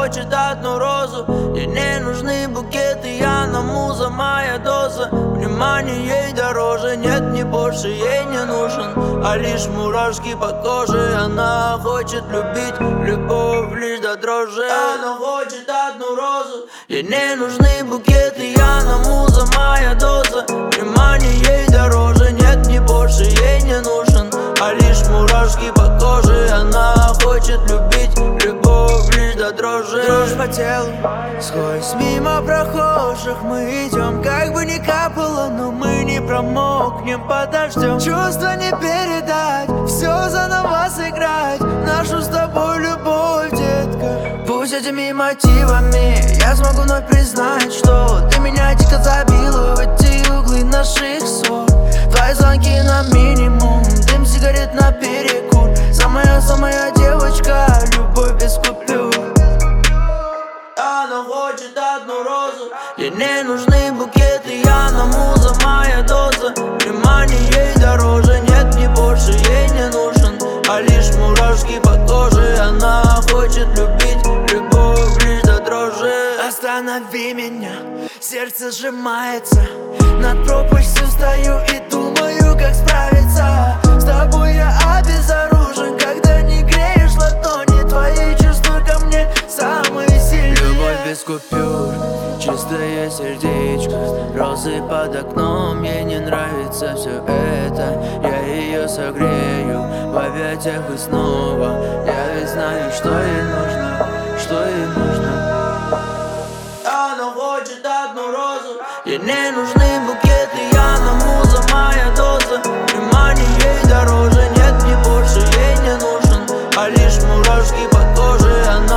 хочет одну розу. Ей не нужны букеты, она муза, моя доза. Внимание ей дороже, нет, не больше ей не нужен, а лишь мурашки по коже. Она хочет любить, любовь лишь до дрожи. Она хочет одну розу. Ей не нужны букеты, она муза, моя доза. Внимание ей дороже, нет, не больше ей не нужен, а лишь мурашки по коже. Она хочет любить, любовь лишь до дрожи. Дрожь по телу, сквозь мимо прохожих мы идем. Как бы ни капало, но мы не промокнем под дождем. Чувства не передать, все заново сыграть. Нашу с тобой любовь, детка. Пусть этими мотивами я смогу вновь признать, что ты меня дико забила в эти углы наших ссор. Твои звонки на минимум, дым сигарет на перекур. Самая девочка, любовь без купюр. Она хочет одну розу. Ей не нужны букеты, она муза, моя доза. Внимание ей дороже, нет, не больше ей не нужен, а лишь мурашки по коже. Она хочет любить, любовь лишь до дрожи. Останови меня, сердце сжимается. Над пропастью стою и думаю, как справиться. С тобой я обезоружен, когда не греешь ладони. Твои чувства ко мне самые сильные. Любовь без купюр, чистое сердечко, розы под окном. Ей не нравится все это, я ее согрею в объятиях и снова. Я ведь знаю, что ей нужно, что ей нужно. Она хочет одну розу. Ей не нужны букеты, она муза, моя доза. Внимание ей дороже, нет, не больше ей не нужен, а лишь мурашки по коже. Она